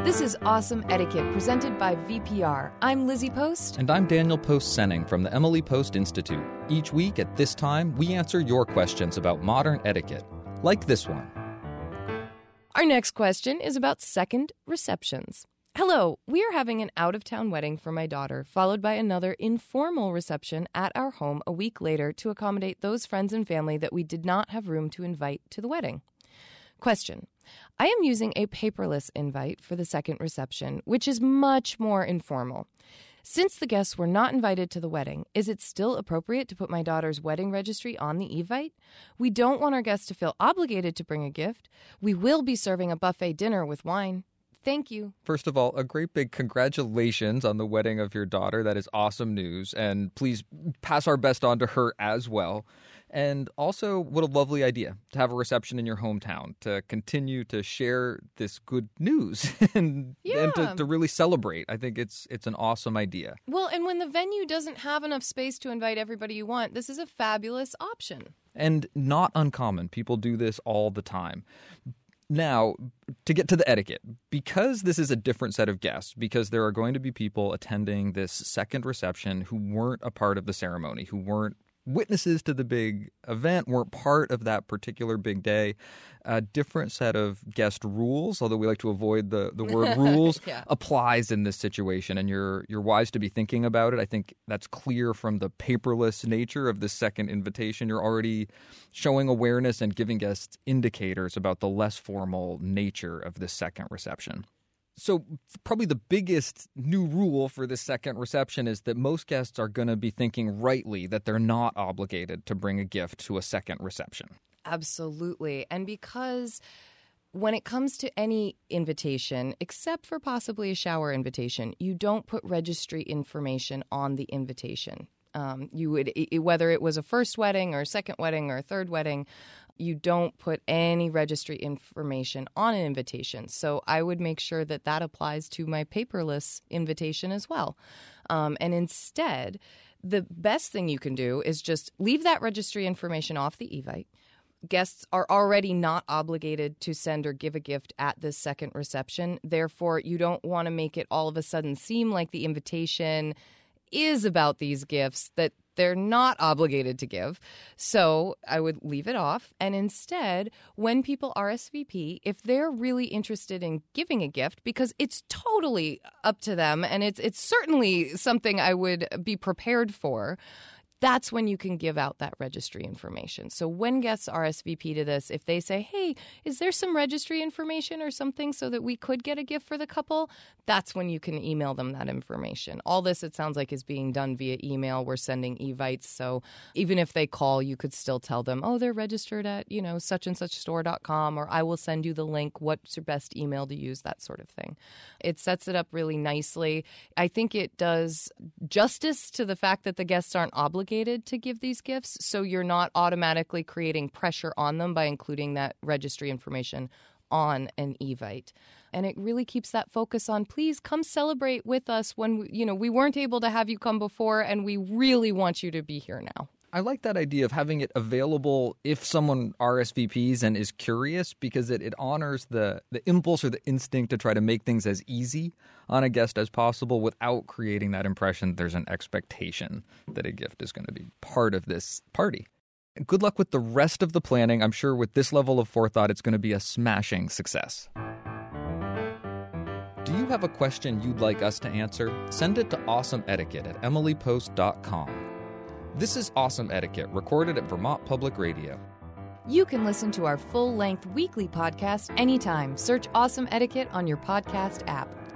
This is Awesome Etiquette, presented by VPR. I'm Lizzie Post. And I'm Daniel Post-Senning from the Emily Post Institute. Each week at this time, we answer your questions about modern etiquette, like this one. Our next question is about second receptions. Hello, we are having an out-of-town wedding for my daughter, followed by another informal reception at our home a week later to accommodate those friends and family that we did not have room to invite to the wedding. Question. I am using a paperless invite for the second reception, which is much more informal. Since the guests were not invited to the wedding, is it still appropriate to put my daughter's wedding registry on the Evite? We don't want our guests to feel obligated to bring a gift. We will be serving a buffet dinner with wine. Thank you. First of all, a great big congratulations on the wedding of your daughter. That is awesome news. And please pass our best on to her as well. And also, what a lovely idea to have a reception in your hometown, to continue to share this good news and to really celebrate. I think it's an awesome idea. Well, and when the venue doesn't have enough space to invite everybody you want, this is a fabulous option. And not uncommon. People do this all the time. Now, to get to the etiquette, because this is a different set of guests, because there are going to be people attending this second reception who weren't a part of the ceremony, who weren't witnesses to the big event, weren't part of that particular big day, a different set of guest rules, although we like to avoid the word rules, applies in this situation. And you're wise to be thinking about it. I think that's clear from the paperless nature of this second invitation. You're already showing awareness and giving guests indicators about the less formal nature of this second reception. So probably the biggest new rule for this second reception is that most guests are going to be thinking rightly that they're not obligated to bring a gift to a second reception. Absolutely. And because when it comes to any invitation, except for possibly a shower invitation, you don't put registry information on the invitation. You would, whether it was a first wedding or a second wedding or a third wedding, you don't put any registry information on an invitation. So I would make sure that that applies to my paperless invitation as well. And instead, the best thing you can do is just leave that registry information off the Evite. Guests are already not obligated to send or give a gift at this second reception. Therefore, you don't want to make it all of a sudden seem like the invitation is about these gifts that they're not obligated to give. So I would leave it off. And instead, when people RSVP, if they're really interested in giving a gift, because it's totally up to them and it's certainly something I would be prepared for, that's when you can give out that registry information. So when guests RSVP to this, if they say, hey, is there some registry information or something so that we could get a gift for the couple? That's when you can email them that information. All this, it sounds like, is being done via email. We're sending Evites. So even if they call, you could still tell them, oh, they're registered at, such and such store.com, or I will send you the link. What's your best email to use? That sort of thing. It sets it up really nicely. I think it does justice to the fact that the guests aren't obligated to give these gifts, so you're not automatically creating pressure on them by including that registry information on an Evite. And it really keeps that focus on, please come celebrate with us when we weren't able to have you come before, and we really want you to be here now. I like that idea of having it available if someone RSVPs and is curious, because it honors the impulse or the instinct to try to make things as easy on a guest as possible without creating that impression that there's an expectation that a gift is going to be part of this party. Good luck with the rest of the planning. I'm sure with this level of forethought, it's going to be a smashing success. Do you have a question you'd like us to answer? Send it to awesomeetiquette@emilypost.com. This is Awesome Etiquette, recorded at Vermont Public Radio. You can listen to our full-length weekly podcast anytime. Search Awesome Etiquette on your podcast app.